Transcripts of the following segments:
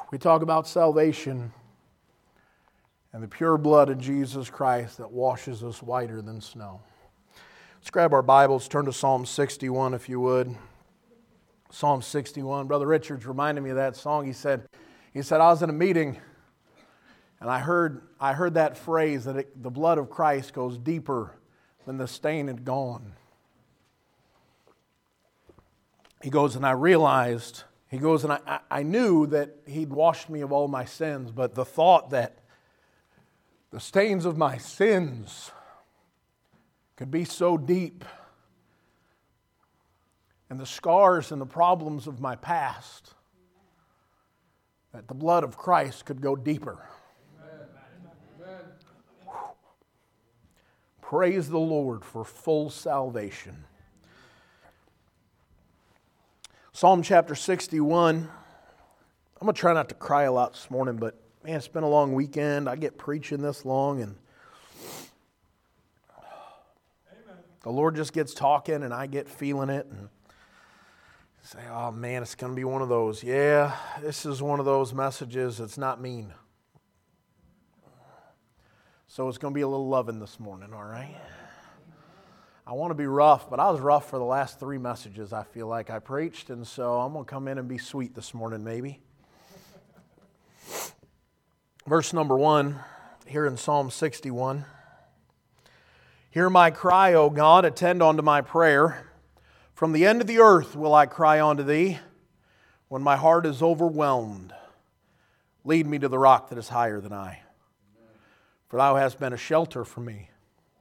We talk about salvation and the pure blood of Jesus Christ that washes us whiter than snow. Let's grab our Bibles, turn to Psalm 61 if you would. Psalm 61. Brother Richards reminded me of that song. He said, I was in a meeting and I heard that phrase that the blood of Christ goes deeper than the stain had gone. He goes, and I realized, I knew that He'd washed me of all my sins, but the thought that the stains of my sins could be so deep, and the scars and the problems of my past, that the blood of Christ could go deeper. Amen. Praise the Lord for full salvation. Psalm chapter 61. I'm going to try not to cry a lot this morning, but man, it's been a long weekend. I get preaching this long, and the Lord just gets talking, and I get feeling it, and say, oh man, it's going to be one of those. Yeah, this is one of those messages that's not mean. So it's going to be a little loving this morning, all right? I want to be rough, but I was rough for the last 3 messages I feel like I preached, and so I'm going to come in and be sweet this morning maybe. Verse number 1, here in Psalm 61. Hear my cry, O God, attend unto my prayer. From the end of the earth will I cry unto Thee, when my heart is overwhelmed. Lead me to the rock that is higher than I. For Thou hast been a shelter for me,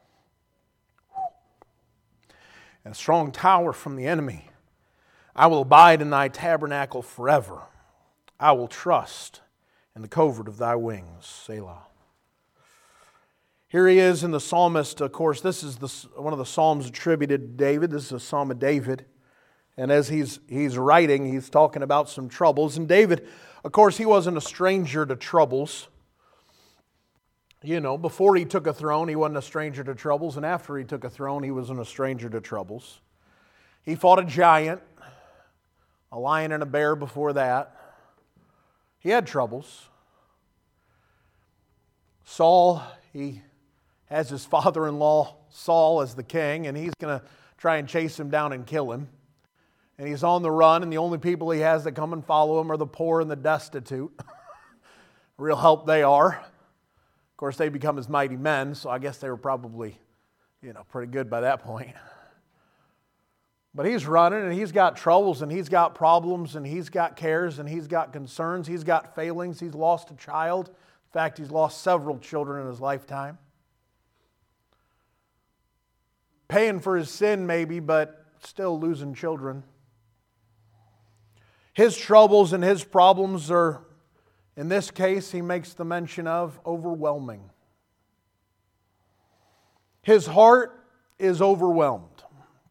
and a strong tower from the enemy. I will abide in Thy tabernacle forever. I will trust in the covert of Thy wings. Selah. Here he is in the psalmist. Of course, this is one of the psalms attributed to David. This is a psalm of David. And as he's writing, he's talking about some troubles. And David, of course, he wasn't a stranger to troubles. You know, before he took a throne, he wasn't a stranger to troubles. And after he took a throne, he wasn't a stranger to troubles. He fought a giant, a lion and a bear before that. He had troubles. Saul, he has his father-in-law Saul as the king, and he's going to try and chase him down and kill him. And he's on the run, and the only people he has that come and follow him are the poor and the destitute. Real help they are. Of course, they become his mighty men, so I guess they were probably, pretty good by that point. But he's running, and he's got troubles, and he's got problems, and he's got cares, and he's got concerns. He's got failings. He's lost a child. In fact, he's lost several children in his lifetime. Paying for his sin maybe, but still losing children. His troubles and his problems are, in this case, he makes the mention of overwhelming. His heart is overwhelmed.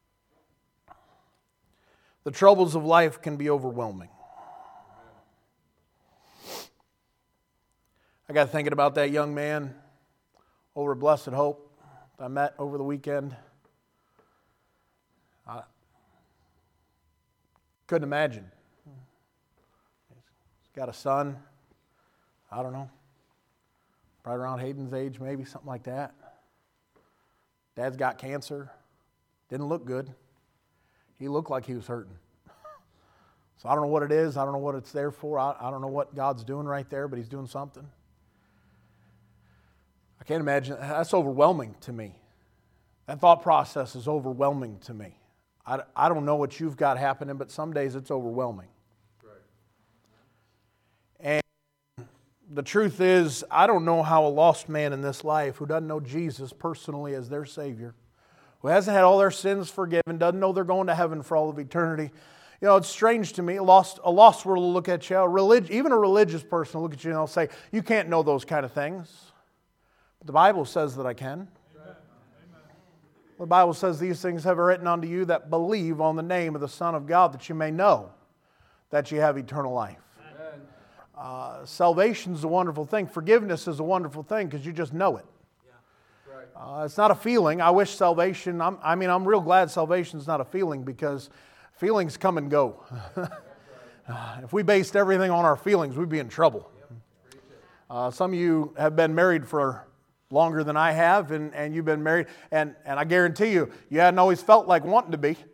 The troubles of life can be overwhelming. I got thinking about that young man over at Blessed Hope that I met over the weekend. I couldn't imagine. He's got a son, I don't know, probably around Hayden's age, maybe, something like that. Dad's got cancer. Didn't look good. He looked like he was hurting. So I don't know what it is. I don't know what it's there for. I don't know what God's doing right there, but He's doing something. I can't imagine. That's overwhelming to me. That thought process is overwhelming to me. I don't know what you've got happening, but some days it's overwhelming. Right. And the truth is, I don't know how a lost man in this life who doesn't know Jesus personally as their Savior, who hasn't had all their sins forgiven, doesn't know they're going to heaven for all of eternity. It's strange to me. A lost world will look at you, even a religious person will look at you and they'll say, you can't know those kind of things. But the Bible says that I can. The Bible says these things have I written unto you that believe on the name of the Son of God, that you may know that you have eternal life. Salvation is a wonderful thing. Forgiveness is a wonderful thing because you just know it. It's not a feeling. I wish salvation, I'm real glad salvation is not a feeling because feelings come and go. If we based everything on our feelings, we'd be in trouble. Some of you have been married for longer than I have, and you've been married, and I guarantee you hadn't always felt like wanting to be.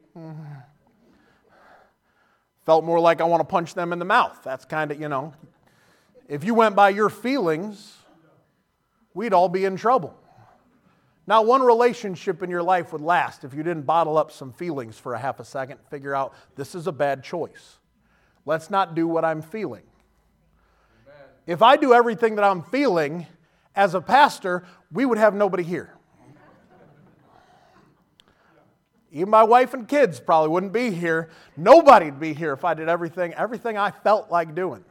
Felt more like I want to punch them in the mouth. That's kind of, if you went by your feelings, we'd all be in trouble. Not one relationship in your life would last if you didn't bottle up some feelings for a half a second, figure out this is a bad choice. Let's not do what I'm feeling. Amen. If I do everything that I'm feeling as a pastor, we would have nobody here. Even my wife and kids probably wouldn't be here. Nobody'd be here if I did everything I felt like doing.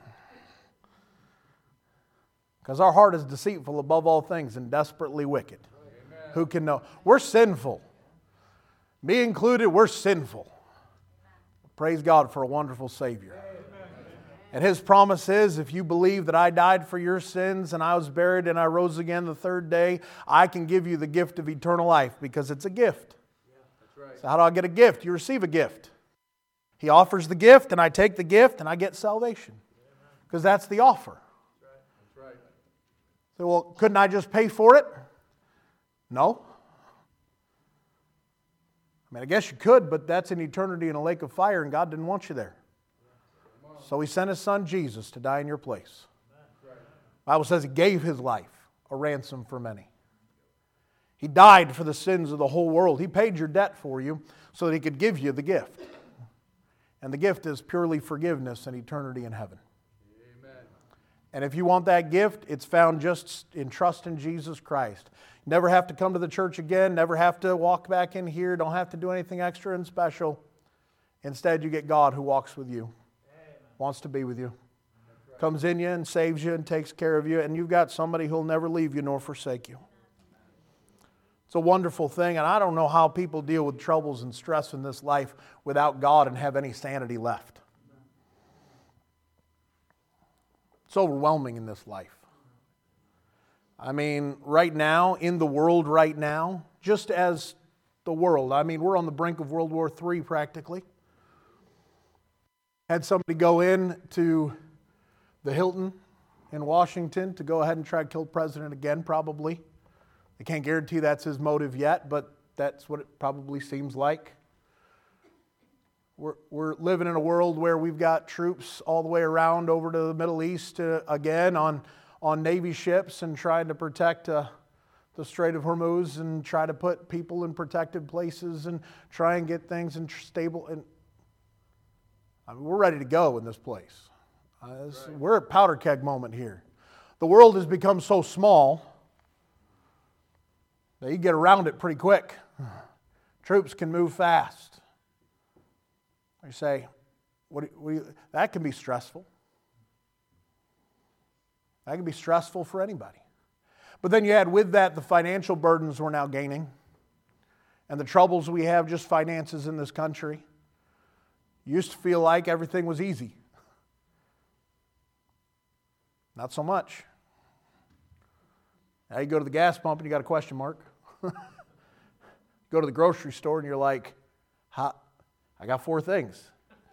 Because our heart is deceitful above all things and desperately wicked. Amen. Who can know? We're sinful. Me included, we're sinful. Praise God for a wonderful Savior. Amen. And His promise is, if you believe that I died for your sins and I was buried and I rose again the third day, I can give you the gift of eternal life, because it's a gift. So how do I get a gift? You receive a gift. He offers the gift, and I take the gift, and I get salvation. Because that's the offer. That's right. So, well, couldn't I just pay for it? No. I mean, I guess you could, but that's an eternity in a lake of fire, and God didn't want you there. So He sent His Son Jesus to die in your place. The Bible says He gave His life a ransom for many. He died for the sins of the whole world. He paid your debt for you so that He could give you the gift. And the gift is purely forgiveness and eternity in heaven. Amen. And if you want that gift, it's found just in trust in Jesus Christ. You never have to come to the church again, never have to walk back in here, don't have to do anything extra and special. Instead, you get God who walks with you, wants to be with you, comes in you and saves you and takes care of you, and you've got somebody who'll never leave you nor forsake you. It's a wonderful thing, and I don't know how people deal with troubles and stress in this life without God and have any sanity left. It's overwhelming in this life. I mean, right now, in the world right now, just as the world, I mean, we're on the brink of World War III practically. Had somebody go in to the Hilton in Washington to go ahead and try to kill the president again, probably. I can't guarantee that's his motive yet, but that's what it probably seems like. We're living in a world where we've got troops all the way around over to the Middle East again on Navy ships and trying to protect the Strait of Hormuz and try to put people in protected places and try and get things in stable. And I mean, we're ready to go in this place. We're at powder keg moment here. The world has become so small that you get around it pretty quick. Troops can move fast. You say, that can be stressful. That can be stressful for anybody. But then you add with that the financial burdens we're now gaining and the troubles we have, just finances in this country. You used to feel like everything was easy. Not so much. Now you go to the gas pump and you got a question mark. Go to the grocery store and you're like, I got 4 things.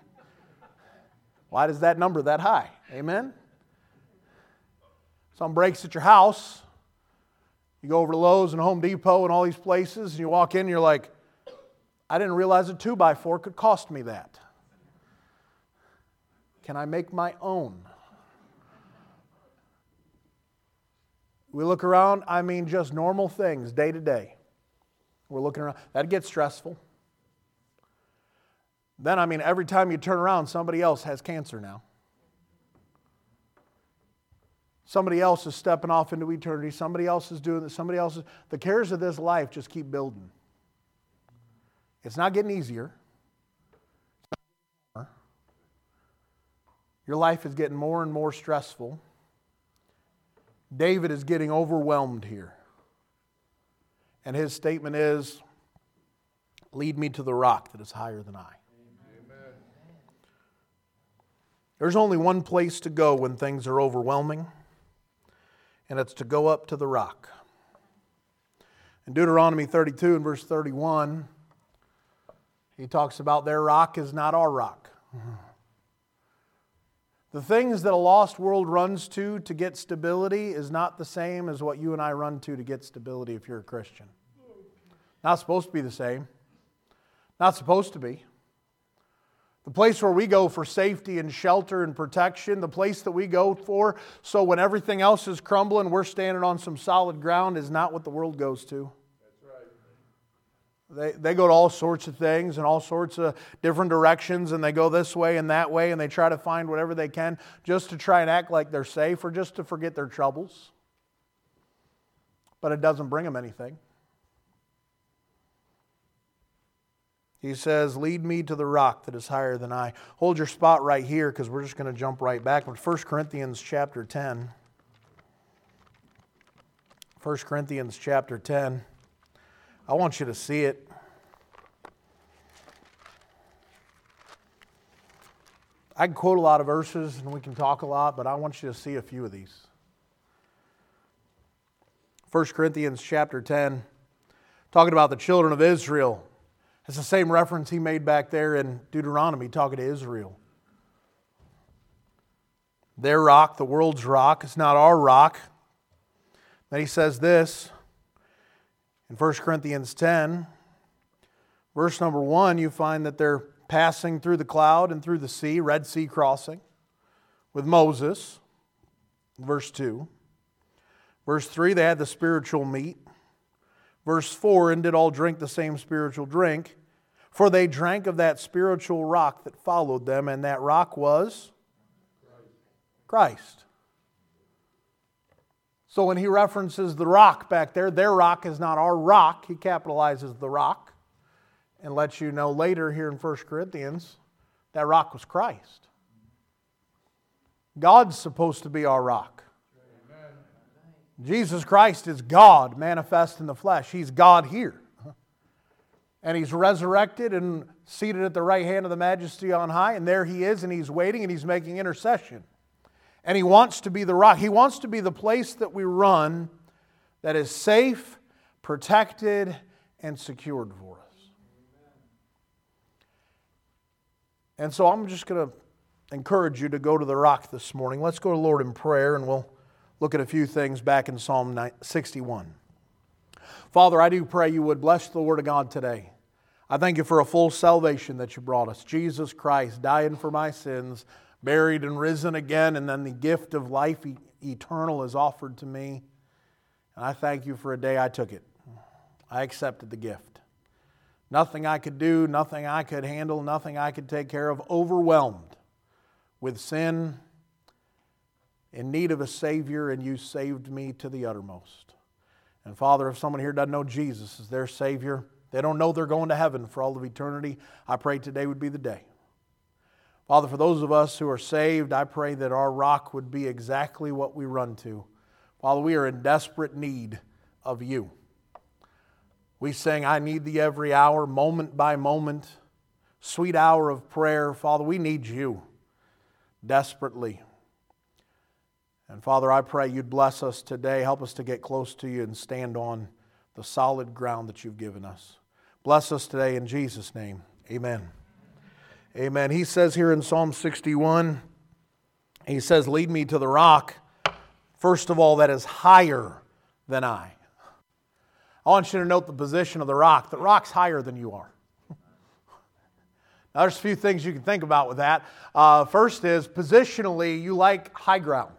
Why is that number that high? Amen? Something breaks at your house. You go over to Lowe's and Home Depot and all these places and you walk in and you're like, I didn't realize a 2x4 could cost me that. Can I make my own? We look around, I mean just normal things day to day. We're looking around. That gets stressful. Then, I mean, every time you turn around, somebody else has cancer now. Somebody else is stepping off into eternity. Somebody else is doing this. Somebody else is... The cares of this life just keep building. It's not getting easier. Your life is getting more and more stressful. David is getting overwhelmed here. And his statement is, lead me to the rock that is higher than I. Amen. There's only one place to go when things are overwhelming, and it's to go up to the rock. In Deuteronomy 32 and verse 31, he talks about their rock is not our rock. The things that a lost world runs to get stability is not the same as what you and I run to get stability if you're a Christian. Not supposed to be the same. Not supposed to be. The place where we go for safety and shelter and protection, the place that we go for so when everything else is crumbling, we're standing on some solid ground is not what the world goes to. They go to all sorts of things and all sorts of different directions, and they go this way and that way, and they try to find whatever they can just to try and act like they're safe or just to forget their troubles. But it doesn't bring them anything. He says, lead me to the rock that is higher than I. Hold your spot right here because we're just going to jump right back. 1 Corinthians chapter 10. 1 Corinthians chapter 10. I want you to see it. I can quote a lot of verses and we can talk a lot, but I want you to see a few of these. 1 Corinthians chapter 10, talking about the children of Israel. It's the same reference he made back there in Deuteronomy, talking to Israel. Their rock, the world's rock, it's not our rock. Then he says this, in 1 Corinthians 10, verse number 1, you find that they're passing through the cloud and through the sea, Red Sea crossing, with Moses. Verse 2. Verse 3, they had the spiritual meat. Verse 4, and did all drink the same spiritual drink, for they drank of that spiritual rock that followed them, and that rock was Christ. So when he references the rock back there, their rock is not our rock. He capitalizes the rock and lets you know later here in 1 Corinthians that rock was Christ. God's supposed to be our rock. Amen. Jesus Christ is God manifest in the flesh. He's God here. And He's resurrected and seated at the right hand of the Majesty on high. And there He is and He's waiting and He's making intercession. And He wants to be the rock. He wants to be the place that we run that is safe, protected, and secured for us. And so I'm just going to encourage you to go to the rock this morning. Let's go to the Lord in prayer and we'll look at a few things back in Psalm 61. Father, I do pray you would bless the Word of God today. I thank you for a full salvation that you brought us. Jesus Christ dying for my sins, buried and risen again, and then the gift of life eternal is offered to me. And I thank you for a day I took it. I accepted the gift. Nothing I could do, nothing I could handle, nothing I could take care of, overwhelmed with sin, in need of a Savior, and you saved me to the uttermost. And Father, if someone here doesn't know Jesus as their Savior, they don't know they're going to heaven for all of eternity, I pray today would be the day. Father, for those of us who are saved, I pray that our rock would be exactly what we run to. Father, we are in desperate need of you. We sing, I need thee every hour, moment by moment, sweet hour of prayer. Father, we need you desperately. And Father, I pray you'd bless us today. Help us to get close to you and stand on the solid ground that you've given us. Bless us today in Jesus' name. Amen. Amen. He says here in Psalm 61, he says, lead me to the rock, first of all, that is higher than I. I want you to note the position of the rock. The rock's higher than you are. Now, there's a few things you can think about with that. First is, positionally, you like high ground.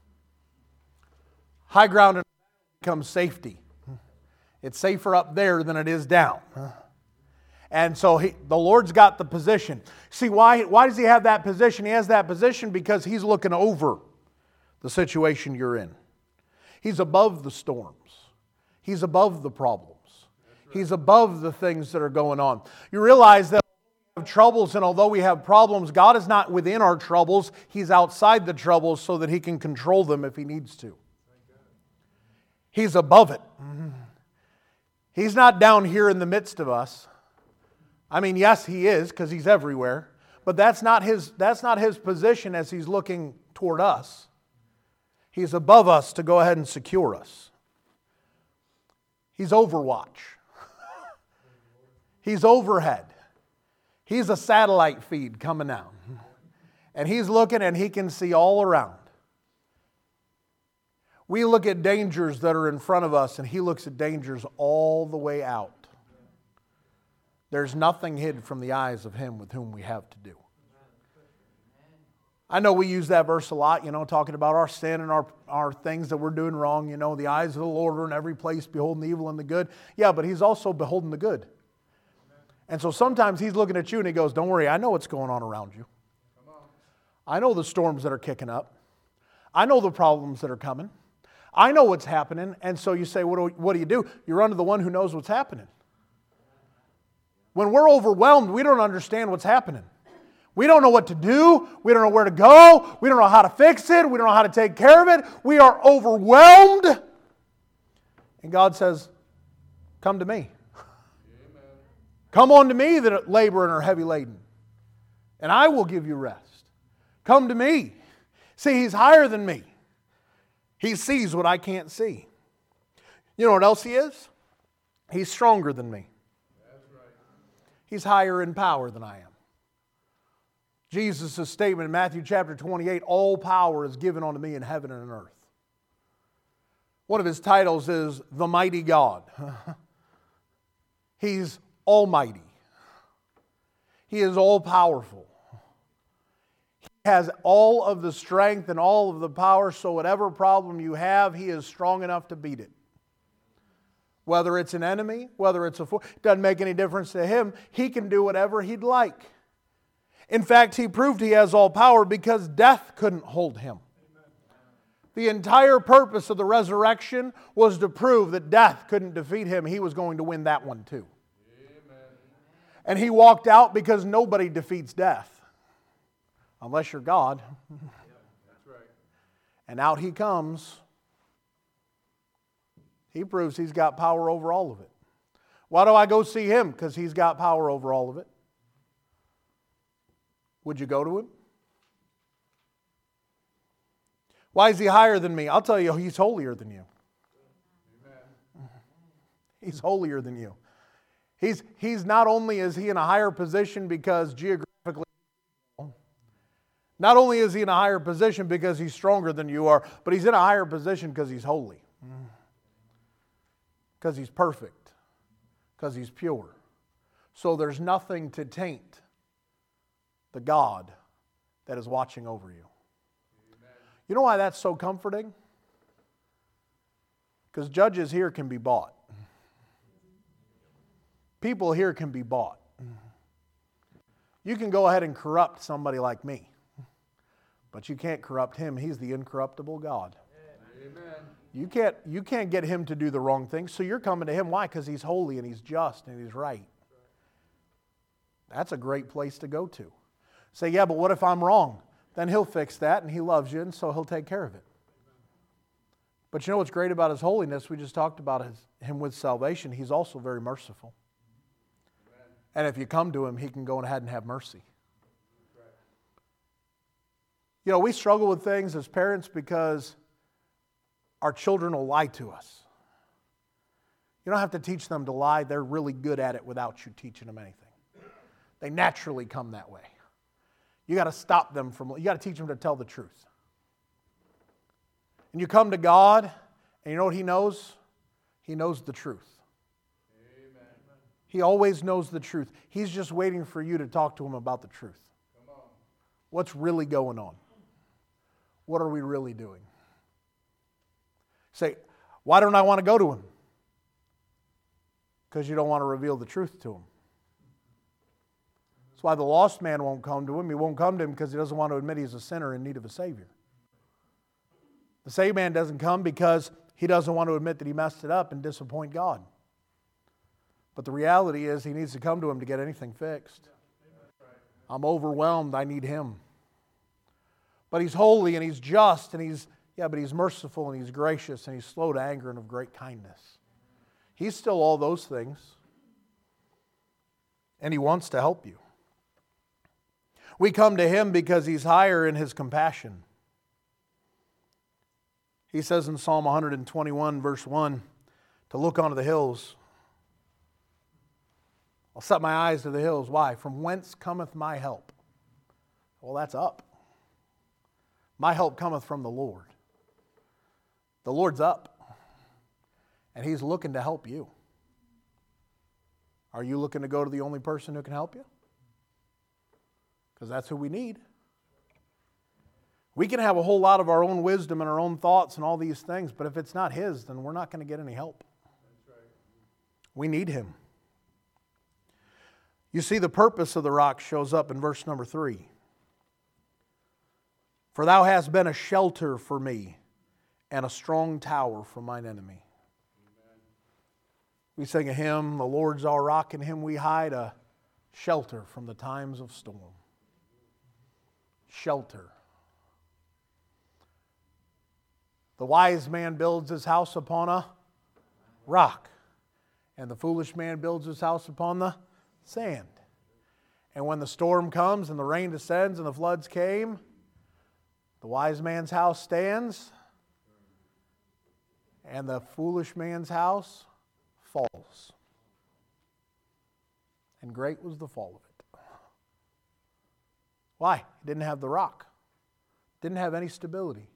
High ground becomes safety. It's safer up there than it is down. And so the Lord's got the position. See, why does He have that position? He has that position because He's looking over the situation you're in. He's above the storms. He's above the problems. He's above the things that are going on. You realize that we have troubles, and although we have problems, God is not within our troubles. He's outside the troubles so that He can control them if He needs to. He's above it. He's not down here in the midst of us. I mean, yes, He is, because He's everywhere. But that's not His position as He's looking toward us. He's above us to go ahead and secure us. He's overwatch. He's overhead. He's a satellite feed coming down. And He's looking and He can see all around. We look at dangers that are in front of us and He looks at dangers all the way out. There's nothing hid from the eyes of Him with whom we have to do. I know we use that verse a lot, talking about our sin and our things that we're doing wrong. The eyes of the Lord are in every place, beholding the evil and the good. Yeah, but He's also beholding the good. And so sometimes He's looking at you and He goes, don't worry, I know what's going on around you. I know the storms that are kicking up. I know the problems that are coming. I know what's happening. And so you say, what do you do? You run to the one who knows what's happening. When we're overwhelmed, we don't understand what's happening. We don't know what to do. We don't know where to go. We don't know how to fix it. We don't know how to take care of it. We are overwhelmed. And God says, come to me. Amen. Come on to me that labor and are heavy laden, and I will give you rest. Come to me. See, He's higher than me. He sees what I can't see. You know what else He is? He's stronger than me. That's right. He's higher in power than I am. Jesus' statement in Matthew chapter 28, all power is given unto me in heaven and on earth. One of His titles is the mighty God. He's almighty. He is all powerful. He has all of the strength and all of the power, so whatever problem you have, He is strong enough to beat it. Whether it's an enemy, whether it's a foe, it doesn't make any difference to Him. He can do whatever He'd like. In fact, He proved He has all power because death couldn't hold Him. The entire purpose of the resurrection was to prove that death couldn't defeat Him. He was going to win that one too. Amen. And He walked out because nobody defeats death. Unless you're God. That's right. And out He comes. He proves He's got power over all of it. Why do I go see Him? Because He's got power over all of it. Would you go to Him? Why is He higher than me? I'll tell you, He's holier than you. Amen. He's holier than you. He's not only is He in a higher position because geographically, not only is He in a higher position because He's stronger than you are, but He's in a higher position because He's holy. Because He's perfect. Because He's pure. So there's nothing to taint the God that is watching over you. Amen. You know why that's so comforting? Because judges here can be bought. People here can be bought. You can go ahead and corrupt somebody like me, but you can't corrupt Him. He's the incorruptible God. Amen. You can't get Him to do the wrong thing, so you're coming to Him. Why? Because He's holy and He's just and He's right. That's a great place to go to. Say, yeah, but what if I'm wrong? Then He'll fix that, and He loves you, and so He'll take care of it. But you know what's great about His holiness? We just talked about Him with salvation. He's also very merciful. And if you come to Him, He can go ahead and have mercy. You know, we struggle with things as parents because our children will lie to us. You don't have to teach them to lie. They're really good at it without you teaching them anything. They naturally come that way. You got to stop them you got to teach them to tell the truth. And you come to God, and you know what He knows? He knows the truth. Amen. He always knows the truth. He's just waiting for you to talk to Him about the truth. Come on. What's really going on? What are we really doing? Say, why don't I want to go to Him? Because you don't want to reveal the truth to Him. That's why the lost man won't come to Him. He won't come to Him because he doesn't want to admit he's a sinner in need of a Savior. The saved man doesn't come because he doesn't want to admit that he messed it up and disappoint God. But the reality is he needs to come to Him to get anything fixed. I'm overwhelmed. I need Him. But He's holy and He's just and He's merciful and He's gracious and He's slow to anger and of great kindness. He's still all those things. And He wants to help you. We come to Him because He's higher in His compassion. He says in Psalm 121 verse 1, to look onto the hills. I'll set my eyes to the hills. Why? From whence cometh my help? Well, that's up. My help cometh from the Lord. The Lord's up, and He's looking to help you. Are you looking to go to the only person who can help you? Because that's who we need. We can have a whole lot of our own wisdom and our own thoughts and all these things, but if it's not His, then we're not going to get any help. That's right. We need Him. You see, the purpose of the rock shows up in verse number 3. For thou hast been a shelter for me and a strong tower from mine enemy. Amen. We sing a hymn, the Lord's our rock, in Him we hide, a shelter from the times of storm. Shelter. The wise man builds his house upon a rock, and the foolish man builds his house upon the sand. And when the storm comes and the rain descends and the floods came, the wise man's house stands, and the foolish man's house falls. And great was the fall of it. Why? He didn't have the rock. Didn't have any stability.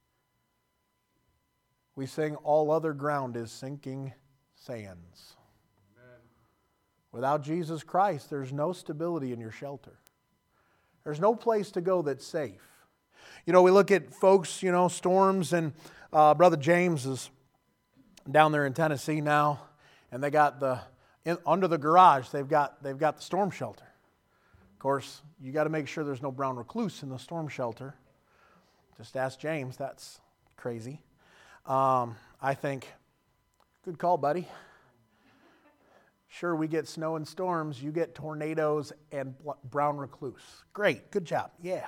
We sing, all other ground is sinking sands. Amen. Without Jesus Christ, there's no stability in your shelter. There's no place to go that's safe. You know, we look at folks, storms, and Brother James is down there in Tennessee now, and they got under the garage, they've got the storm shelter. Of course, you got to make sure there's no brown recluse in the storm shelter. Just ask James, that's crazy. I think, good call, buddy. Sure, we get snow and storms. You get tornadoes and brown recluse. Great, good job. Yeah.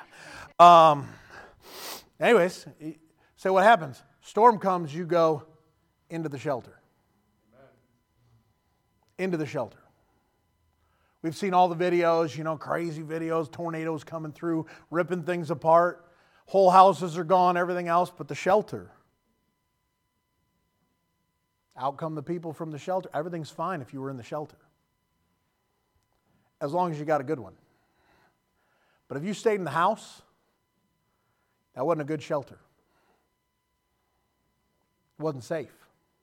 Anyways, so what happens? Storm comes, you go into the shelter. Amen. Into the shelter. We've seen all the videos, crazy videos, tornadoes coming through, ripping things apart. Whole houses are gone, everything else, but the shelter. Out come the people from the shelter. Everything's fine if you were in the shelter, as long as you got a good one. But if you stayed in the house, that wasn't a good shelter. It wasn't safe.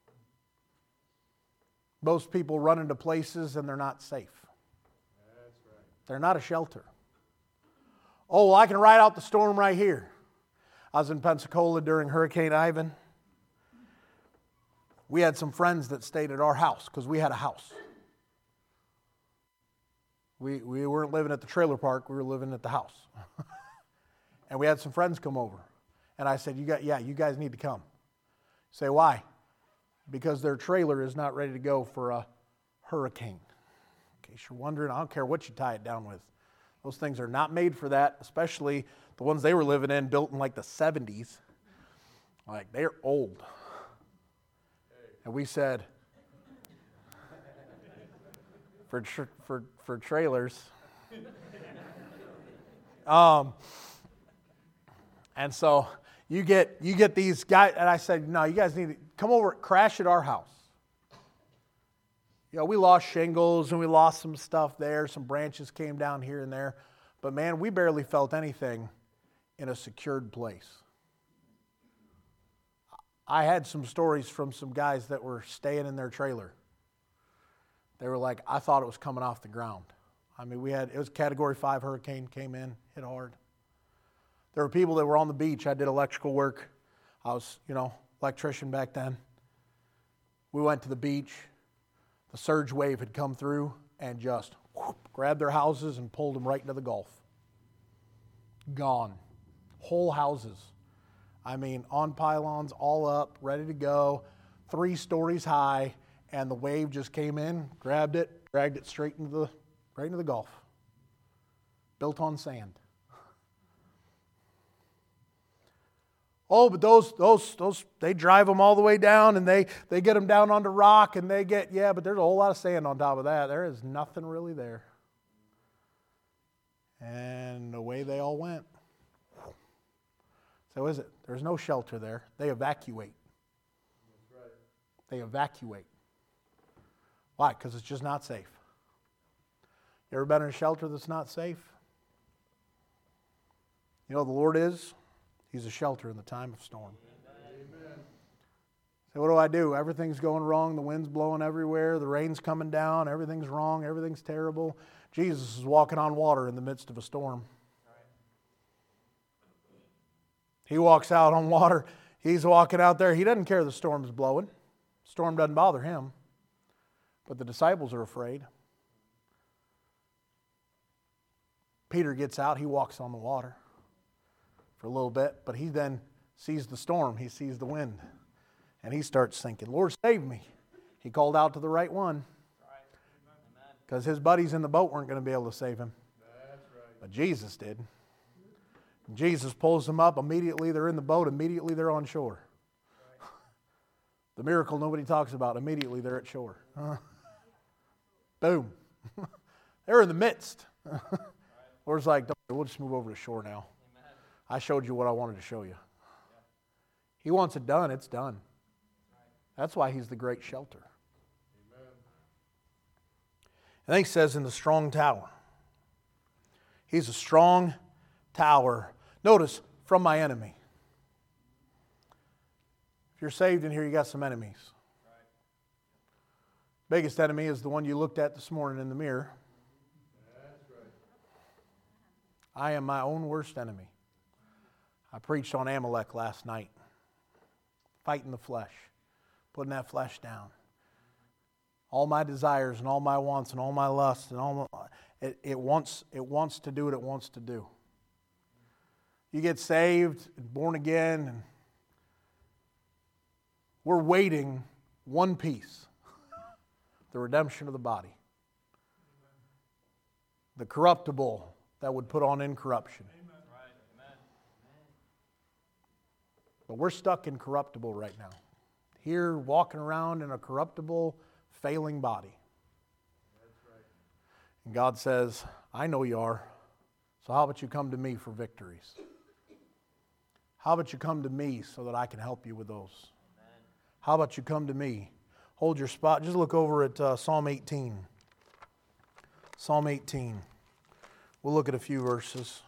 Most people run into places and they're not safe. That's right. They're not a shelter. Oh, well, I can ride out the storm right here. I was in Pensacola during Hurricane Ivan. We had some friends that stayed at our house because we had a house. We weren't living at the trailer park. We were living at the house. And we had some friends come over. And I said, you guys need to come. Say, why? Because their trailer is not ready to go for a hurricane. In case you're wondering, I don't care what you tie it down with. Those things are not made for that, especially the ones they were living in, built in like the 70s. Like, they're old. And we said, for trailers. And so you get these guys, and I said, no, you guys need to come over, crash at our house. We lost shingles and we lost some stuff there. Some branches came down here and there. But man, we barely felt anything in a secured place. I had some stories from some guys that were staying in their trailer. They were like, I thought it was coming off the ground. I mean, it was a Category 5 hurricane, came in, hit hard. There were people that were on the beach. I did electrical work. I was, electrician back then. We went to the beach. The surge wave had come through and just grabbed their houses and pulled them right into the Gulf. Gone. Whole houses. I mean, on pylons, all up, ready to go, 3 stories high, and the wave just came in, grabbed it, dragged it straight into the Gulf. Built on sand. Oh, but those they drive them all the way down, and they get them down onto rock, and but there's a whole lot of sand on top of that. There is nothing really there. And away they all went. So is it? There's no shelter there. They evacuate. That's right. They evacuate. Why? Because it's just not safe. You ever been in a shelter that's not safe? The Lord is. He's a shelter in the time of storm. Amen. So what do? Everything's going wrong. The wind's blowing everywhere. The rain's coming down. Everything's wrong. Everything's terrible. Jesus is walking on water in the midst of a storm. He walks out on water. He's walking out there. He doesn't care the storm's blowing. The storm doesn't bother him. But the disciples are afraid. Peter gets out. He walks on the water for a little bit. But he then sees the storm. He sees the wind. And he starts thinking, Lord, save me. He called out to the right one. Because his buddies in the boat weren't going to be able to save him. But Jesus did. Jesus pulls them up. Immediately they're in the boat. Immediately they're on shore. The miracle nobody talks about. Immediately they're at shore. Boom. They're in the midst. Lord's like, we'll just move over to shore now. I showed you what I wanted to show you. He wants it done. It's done. That's why He's the great shelter. And then He says in the strong tower. He's a strong tower. Notice, from my enemy. If you're saved in here, you got some enemies. Biggest enemy is the one you looked at this morning in the mirror. I am my own worst enemy. I preached on Amalek last night. Fighting the flesh. Putting that flesh down. All my desires and all my wants and all my lusts and all my, it wants to do what it wants to do. You get saved and born again, and we're waiting one piece. The redemption of the body. The corruptible that would put on incorruption. But we're stuck in corruptible right now. Here, walking around in a corruptible, failing body. And God says, I know you are, so how about you come to me for victories? How about you come to me so that I can help you with those? How about you come to me? Hold your spot. Just look over at Psalm 18. Psalm 18. We'll look at a few verses.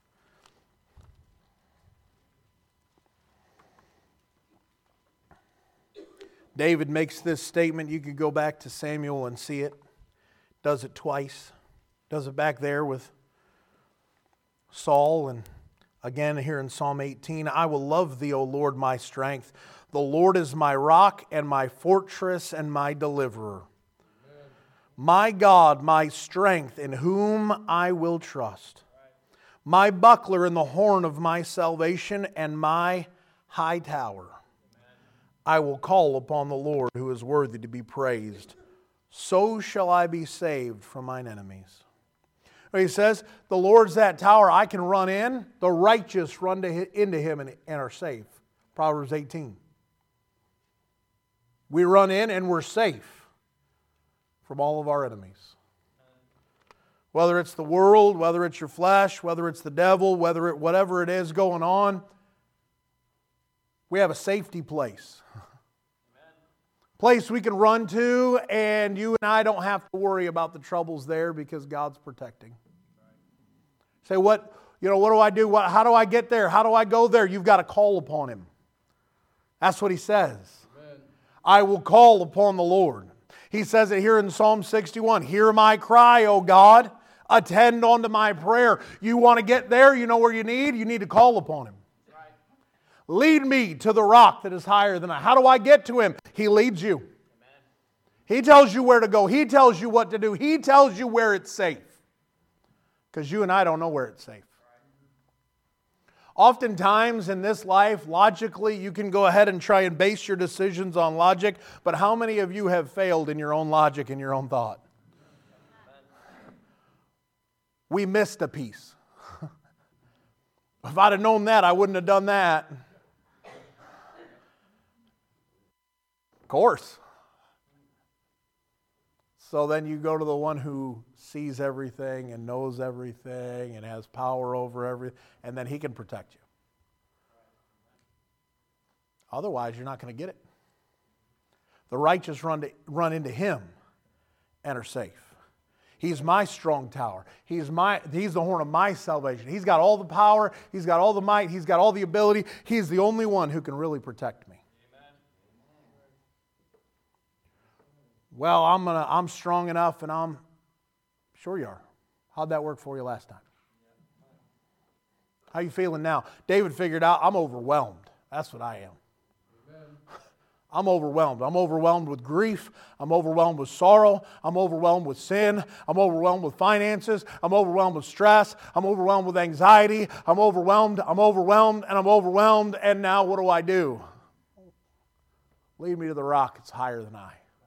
David makes this statement. You could go back to Samuel and see it. Does it twice. Does it back there with Saul, and again here in Psalm 18. I will love Thee, O Lord, my strength. The Lord is my rock and my fortress and my deliverer. Amen. My God, my strength, in whom I will trust. My buckler and the horn of my salvation and my high tower. I will call upon the Lord, who is worthy to be praised. So shall I be saved from mine enemies. He says, the Lord's that tower I can run in. The righteous run into Him and are safe. Proverbs 18. We run in and we're safe from all of our enemies. Whether it's the world, whether it's your flesh, whether it's the devil, whatever it is going on, we have a safety place. Place we can run to, and you and I don't have to worry about the troubles there because God's protecting. Say, what do I do? How do I get there? How do I go there? You've got to call upon Him. That's what He says. Amen. I will call upon the Lord. He says it here in Psalm 61. Hear my cry, O God. Attend unto my prayer. You want to get there? You know where you need? You need to call upon Him. Lead me to the rock that is higher than I. How do I get to Him? He leads you. Amen. He tells you where to go. He tells you what to do. He tells you where it's safe. Because you and I don't know where it's safe. Oftentimes in this life, logically, you can go ahead and try and base your decisions on logic. But how many of you have failed in your own logic and your own thought? We missed a piece. If I'd have known that, I wouldn't have done that. Of course. So then you go to the one who sees everything and knows everything and has power over everything, and then He can protect you. Otherwise, you're not going to get it. The righteous run into Him and are safe. He's my strong tower. He's the horn of my salvation. He's got all the power. He's got all the might. He's got all the ability. He's the only one who can really protect me. Well, I'm strong enough, and sure you are. How'd that work for you last time? How you feeling now? David figured out, I'm overwhelmed. That's what I am. I'm overwhelmed. I'm overwhelmed with grief. I'm overwhelmed with sorrow. I'm overwhelmed with sin. I'm overwhelmed with finances. I'm overwhelmed with stress. I'm overwhelmed with anxiety. I'm overwhelmed, and I'm overwhelmed. And now what do? Lead me to the rock that's higher than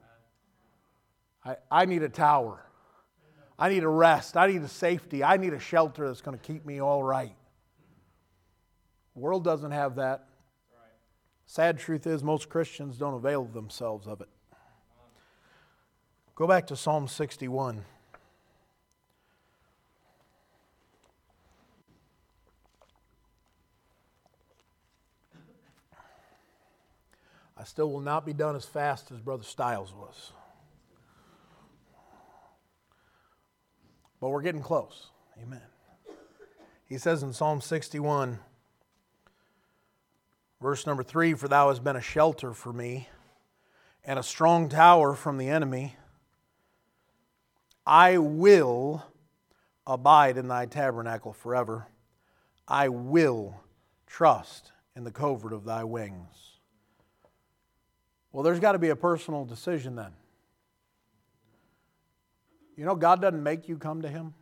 I need a tower. I need a rest. I need a safety. I need a shelter that's going to keep me all right. The world doesn't have that. Sad truth is most Christians don't avail themselves of it. Go back to Psalm 61. I still will not be done as fast as Brother Stiles was. But we're getting close. Amen. He says in Psalm 61, verse number 3, "For thou hast been a shelter for me, and a strong tower from the enemy. I will abide in thy tabernacle forever. I will trust in the covert of thy wings." Well, there's got to be a personal decision then. You know, God doesn't make you come to Him.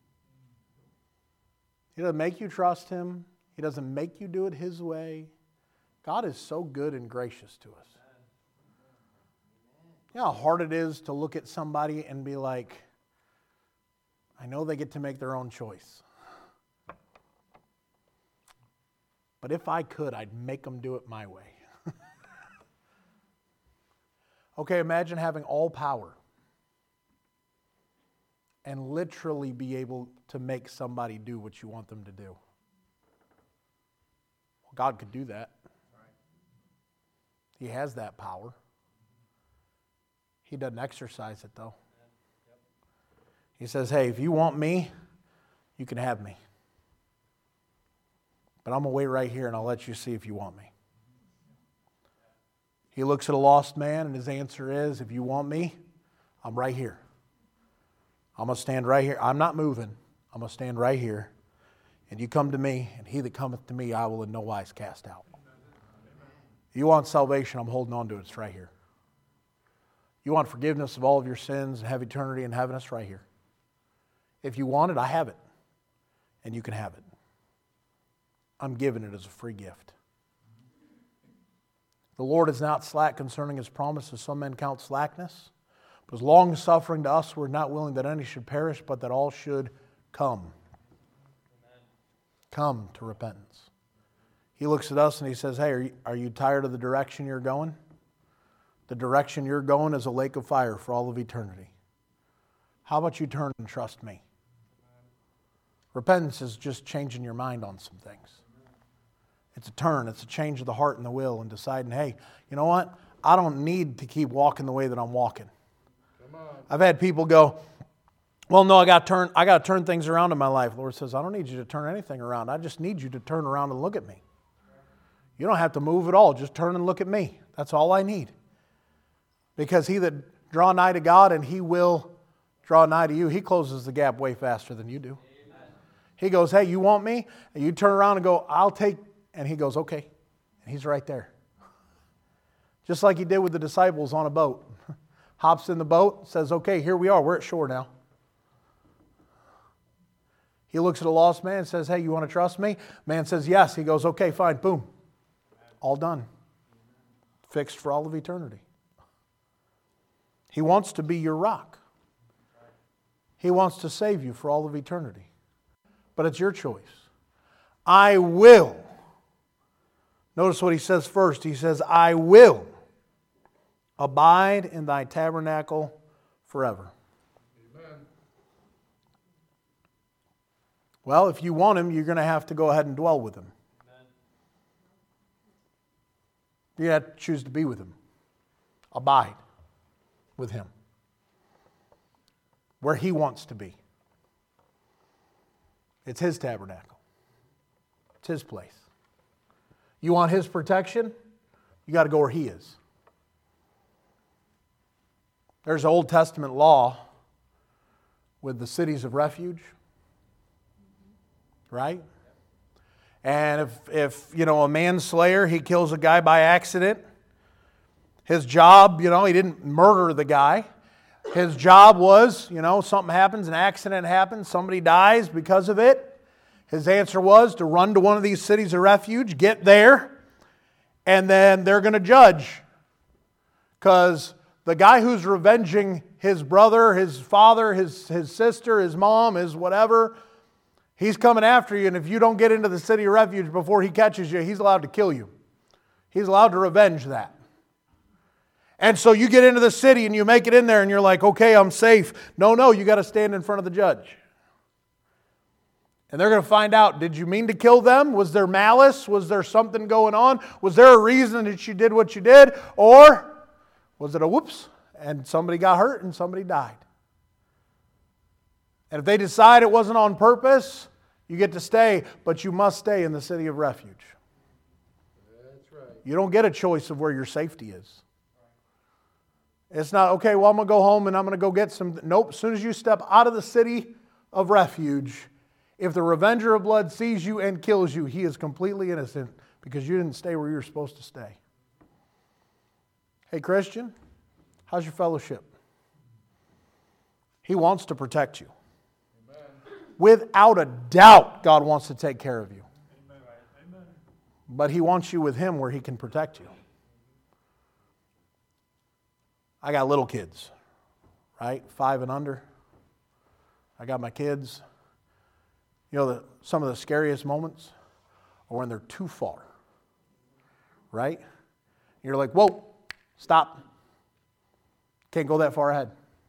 He doesn't make you trust Him. He doesn't make you do it His way. God is so good and gracious to us. You know how hard it is to look at somebody and be like, I know they get to make their own choice. But if I could, I'd make them do it my way. Okay, imagine having all power and literally be able to make somebody do what you want them to do. Well, God could do that. He has that power. He doesn't exercise it, though. He says, hey, if you want me, you can have me. But I'm going to wait right here and I'll let you see if you want me. He looks at a lost man and his answer is, if you want me, I'm right here. I'm going to stand right here. I'm not moving. I'm going to stand right here. And you come to me, and he that cometh to me, I will in no wise cast out. You want salvation, I'm holding on to it. It's right here. You want forgiveness of all of your sins and have eternity in heaven, it's right here. If you want it, I have it. And you can have it. I'm giving it as a free gift. The Lord is not slack concerning His promise, as some men count slackness, but is long-suffering to us, we're not willing that any should perish, but that all should come. Come to repentance. He looks at us and He says, hey, are you tired of the direction you're going? The direction you're going is a lake of fire for all of eternity. How about you turn and trust me? Repentance is just changing your mind on some things. It's a turn. It's a change of the heart and the will and deciding, hey, you know what? I don't need to keep walking the way that I'm walking. I've had people go, well, no, I got to turn things around in my life. The Lord says, I don't need you to turn anything around. I just need you to turn around and look at me. You don't have to move at all. Just turn and look at me. That's all I need. Because he that draw nigh to God and He will draw nigh to you, He closes the gap way faster than you do. Amen. He goes, hey, you want me? And you turn around and go, I'll take, and He goes, okay. And He's right there. Just like He did with the disciples on a boat. Hops in the boat, says, okay, here we are. We're at shore now. He looks at a lost man and says, hey, you want to trust me? Man says, yes. He goes, okay, fine, boom. All done. Fixed for all of eternity. He wants to be your rock. He wants to save you for all of eternity. But it's your choice. I will. Notice what He says first. He says, I will abide in thy tabernacle forever. Amen. Well, if you want Him, you're going to have to go ahead and dwell with Him. Amen. You have to choose to be with Him. Abide with Him. where He wants to be. It's His tabernacle. It's His place. You want His protection? You got to go where He is. There's an Old Testament law with the cities of refuge, right? And if a manslayer, he kills a guy by accident, his job, he didn't murder the guy. His job was, something happens, an accident happens, somebody dies because of it. His answer was to run to one of these cities of refuge, get there, and then they're going to judge. Because the guy who's revenging his brother, his father, his sister, his mom, his whatever, he's coming after you, and if you don't get into the city of refuge before he catches you, he's allowed to kill you. He's allowed to revenge that. And so you get into the city and you make it in there and you're like, okay, I'm safe. No, you got to stand in front of the judge. And they're going to find out, did you mean to kill them? Was there malice? Was there something going on? Was there a reason that you did what you did? Or was it a whoops and somebody got hurt and somebody died? And if they decide it wasn't on purpose, you get to stay, but you must stay in the city of refuge. That's right. You don't get a choice of where your safety is. It's not, okay, well, I'm going to go home and I'm going to go get some. Nope, as soon as you step out of the city of refuge, if the revenger of blood sees you and kills you, he is completely innocent because you didn't stay where you're supposed to stay. Hey, Christian, how's your fellowship? He wants to protect you. Amen. Without a doubt, God wants to take care of you. Amen. But He wants you with Him where He can protect you. I got little kids, right? 5 and under. I got my kids. Some of the scariest moments are when they're too far, right? You're like, whoa, stop. Can't go that far ahead.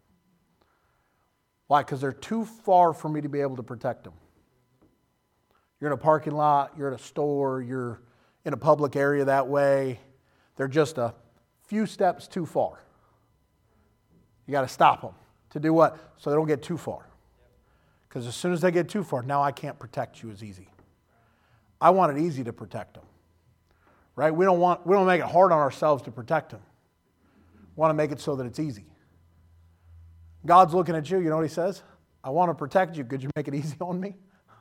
Why? Because they're too far for me to be able to protect them. You're in a parking lot, you're at a store, you're in a public area that way. They're just a few steps too far. You got to stop them. To do what? So they don't get too far. Because as soon as they get too far, now I can't protect you as easy. I want it easy to protect them. Right? We don't make it hard on ourselves to protect them. We want to make it so that it's easy. God's looking at you, you know what He says? I want to protect you. Could you make it easy on me?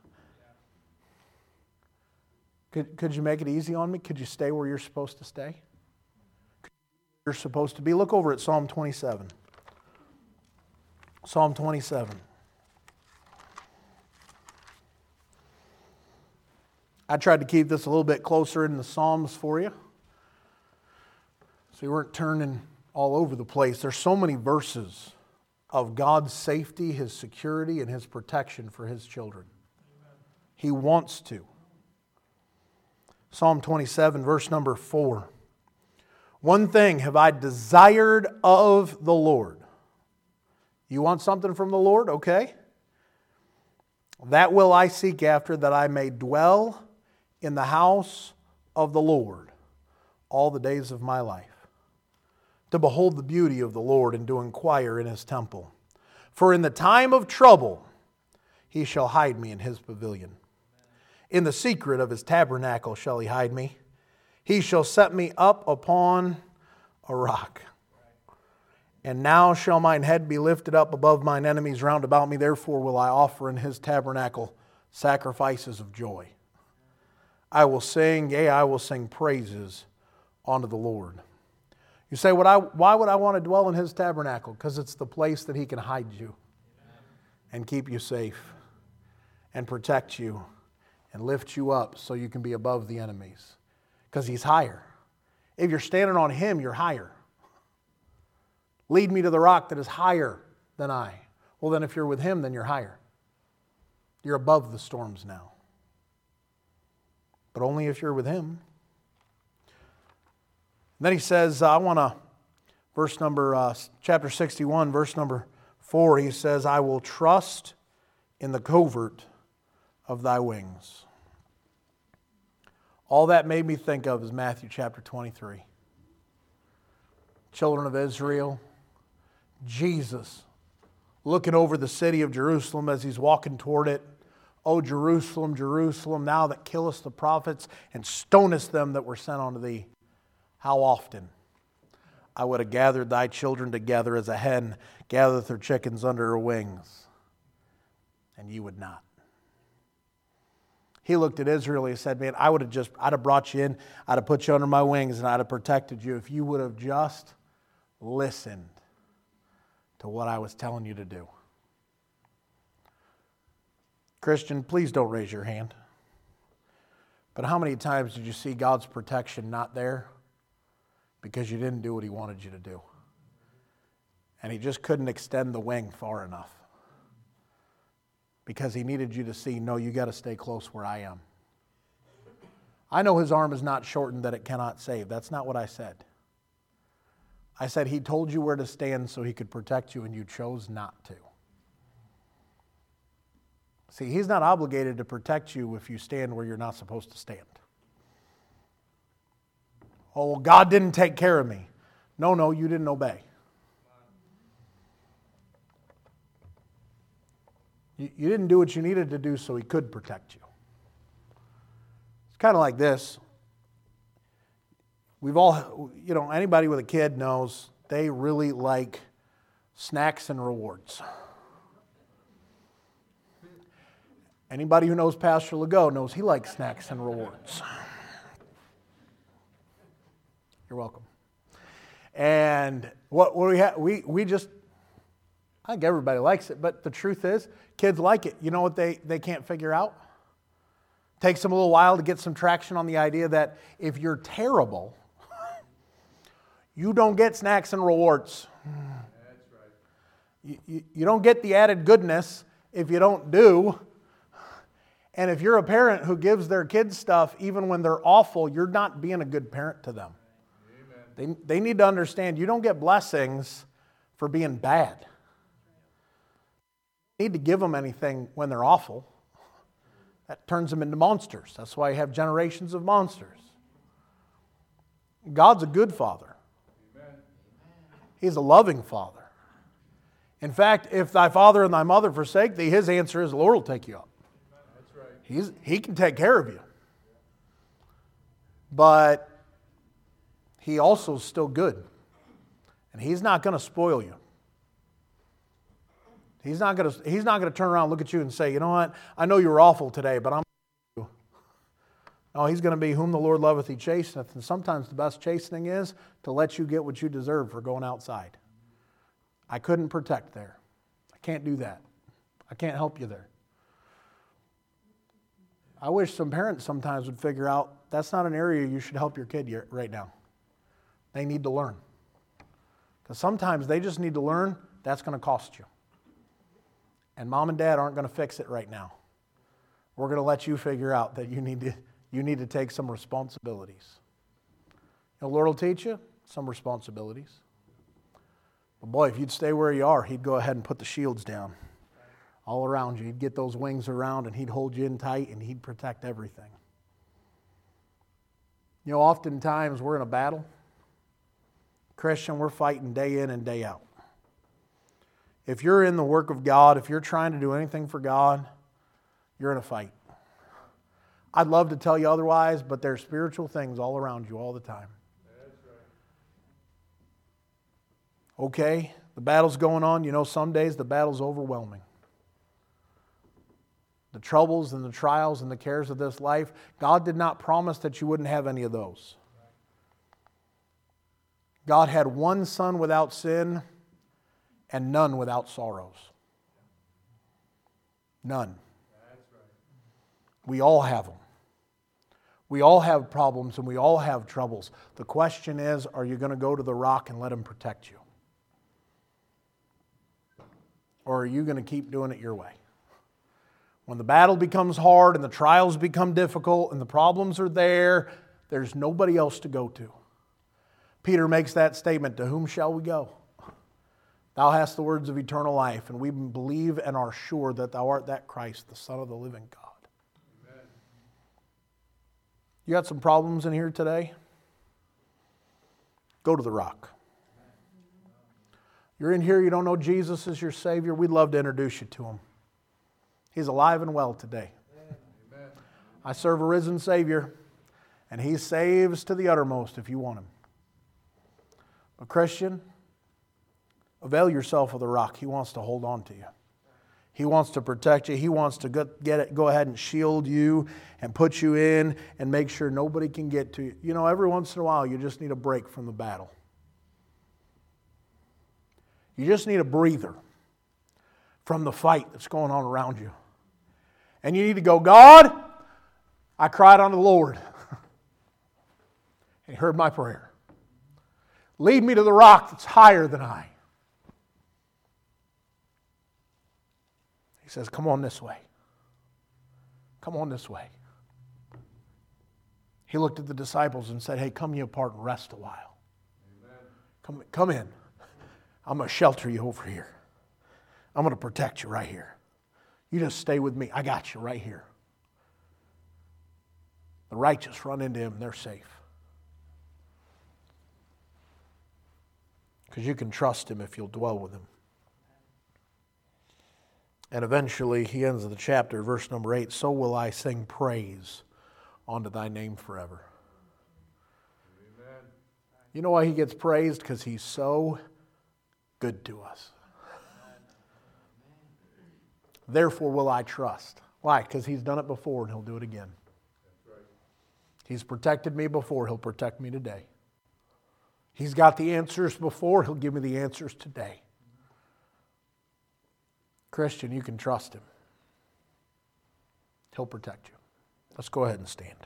Could you make it easy on me? Could you stay where you're supposed to stay? You're supposed to be. Look over at Psalm 27. Psalm 27. I tried to keep this a little bit closer in the Psalms for you, so you weren't turning all over the place. There's so many verses of God's safety, His security, and His protection for His children. Amen. He wants to. Psalm 27, verse number 4. One thing have I desired of the Lord. You want something from the Lord? Okay. That will I seek after, that I may dwell in the house of the Lord all the days of my life, to behold the beauty of the Lord and to inquire in His temple. For in the time of trouble He shall hide me in His pavilion. In the secret of His tabernacle shall He hide me. He shall set me up upon a rock. And now shall mine head be lifted up above mine enemies round about me. Therefore will I offer in His tabernacle sacrifices of joy. I will sing, yea, I will sing praises unto the Lord. You say, why would I want to dwell in His tabernacle? Because it's the place that He can hide you and keep you safe and protect you and lift you up so you can be above the enemies. Because He's higher. If you're standing on Him, you're higher. Lead me to the rock that is higher than I. Well, then if you're with Him, then you're higher. You're above the storms now. But only if you're with Him. And then he says, chapter 61, verse number 4, he says, I will trust in the covert of thy wings. All that made me think of is Matthew chapter 23. Children of Israel, Jesus looking over the city of Jerusalem as he's walking toward it. O Jerusalem, Jerusalem, thou that killest the prophets and stonest them that were sent unto thee. How often I would have gathered thy children together as a hen gathereth her chickens under her wings, and ye would not. He looked at Israel and he said, man, I'd have brought you in, I'd have put you under my wings, and I'd have protected you if you would have just listened to what I was telling you to do. Christian, please don't raise your hand. But how many times did you see God's protection not there because you didn't do what He wanted you to do? And He just couldn't extend the wing far enough because He needed you to see, no, you got to stay close where I am. I know His arm is not shortened that it cannot save. That's not what I said. I said He told you where to stand so He could protect you, and you chose not to. See, He's not obligated to protect you if you stand where you're not supposed to stand. Oh, well, God didn't take care of me. No, you didn't obey. You didn't do what you needed to do so He could protect you. It's kind of like this. We've all, anybody with a kid knows they really like snacks and rewards. Anybody who knows Pastor Legault knows he likes snacks and rewards. You're welcome. And what we have, we just, I think everybody likes it, but the truth is, kids like it. You know what they can't figure out? Takes them a little while to get some traction on the idea that if you're terrible, you don't get snacks and rewards. That's right. You don't get the added goodness if you don't do. And if you're a parent who gives their kids stuff even when they're awful, you're not being a good parent to them. They need to understand you don't get blessings for being bad. You need to give them anything when they're awful. That turns them into monsters. That's why you have generations of monsters. God's a good Father. He's a loving Father. In fact, if thy father and thy mother forsake thee, His answer is, the Lord will take you up. He can take care of you. But He also is still good. And He's not going to spoil you. He's not going to turn around and look at you and say, you know what, I know you were awful today, but I'm going to. No, He's going to be whom the Lord loveth He chasteneth. And sometimes the best chastening is to let you get what you deserve for going outside. I couldn't protect there. I can't do that. I can't help you there. I wish some parents sometimes would figure out that's not an area you should help your kid right now. They need to learn. Because sometimes they just need to learn that's going to cost you. And mom and dad aren't going to fix it right now. We're going to let you figure out that you need to take some responsibilities. The Lord will teach you some responsibilities. But boy, if you'd stay where you are, He'd go ahead and put the shields down all around you. He'd get those wings around and He'd hold you in tight and He'd protect everything. Oftentimes we're in a battle. Christian, we're fighting day in and day out. If you're in the work of God, if you're trying to do anything for God, you're in a fight. I'd love to tell you otherwise, but there's spiritual things all around you all the time. That's right. Okay, the battle's going on. Some days the battle's overwhelming. The troubles and the trials and the cares of this life, God did not promise that you wouldn't have any of those. God had one Son without sin and none without sorrows. None. We all have them. We all have problems and we all have troubles. The question is, are you going to go to the rock and let Him protect you? Or are you going to keep doing it your way? When the battle becomes hard and the trials become difficult and the problems are there, there's nobody else to go to. Peter makes that statement, to whom shall we go? Thou hast the words of eternal life, and we believe and are sure that Thou art that Christ, the Son of the living God. Amen. You got some problems in here today? Go to the rock. You're in here, you don't know Jesus as your Savior, we'd love to introduce you to Him. He's alive and well today. Amen. I serve a risen Savior, and He saves to the uttermost if you want Him. But Christian, avail yourself of the rock. He wants to hold on to you. He wants to protect you. He wants to go ahead and shield you and put you in and make sure nobody can get to you. You know, every once in a while you just need a break from the battle. You just need a breather from the fight that's going on around you. And you need to go, God, I cried unto the Lord. And He heard my prayer. Lead me to the rock that's higher than I. He says, come on this way. Come on this way. He looked at the disciples and said, hey, come you apart and rest a while. Amen. Come in. I'm going to shelter you over here. I'm going to protect you right here. You just stay with me. I got you right here. The righteous run into Him and they're safe. Because you can trust Him if you'll dwell with Him. And eventually, he ends the chapter, verse number 8, so will I sing praise unto thy name forever. Amen. You know why he gets praised? Because he's so good to us. Therefore will I trust. Why? Because he's done it before and he'll do it again. That's right. He's protected me before, he'll protect me today. He's got the answers before, he'll give me the answers today. Christian, you can trust him. He'll protect you. Let's go ahead and stand.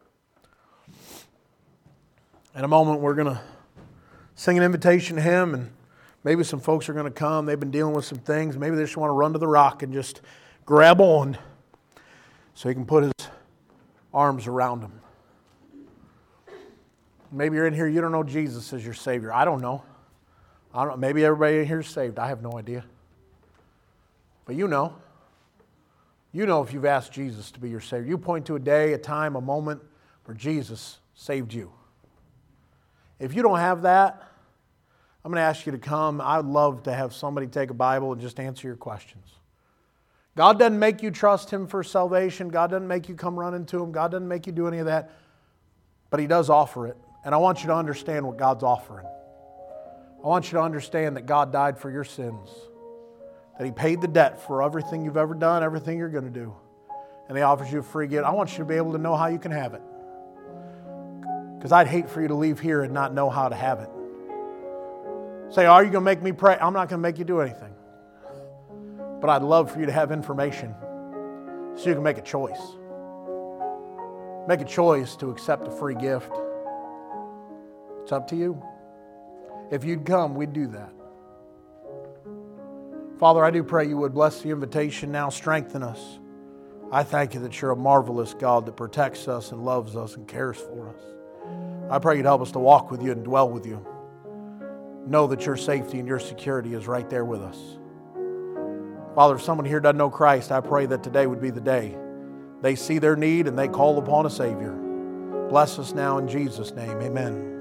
In a moment, we're going to sing an invitation hymn, and maybe some folks are going to come. They've been dealing with some things. Maybe they just want to run to the rock and just grab on so he can put his arms around them. Maybe you're in here, you don't know Jesus as your Savior. I don't know. Maybe everybody in here is saved. I have no idea. But you know. You know if you've asked Jesus to be your Savior. You point to a day, a time, a moment where Jesus saved you. If you don't have that, I'm going to ask you to come. I'd love to have somebody take a Bible and just answer your questions. God doesn't make you trust Him for salvation. God doesn't make you come running to Him. God doesn't make you do any of that. But He does offer it. And I want you to understand what God's offering. I want you to understand that God died for your sins. That He paid the debt for everything you've ever done, everything you're going to do. And He offers you a free gift. I want you to be able to know how you can have it. Because I'd hate for you to leave here and not know how to have it. Say, are you going to make me pray? I'm not going to make you do anything. But I'd love for you to have information so you can make a choice. Make a choice to accept a free gift. It's up to you. If you'd come, we'd do that. Father, I do pray you would bless the invitation now, strengthen us. I thank you that you're a marvelous God that protects us and loves us and cares for us. I pray you'd help us to walk with you and dwell with you. Know that your safety and your security is right there with us. Father, if someone here doesn't know Christ, I pray that today would be the day they see their need and they call upon a Savior. Bless us now in Jesus' name. Amen.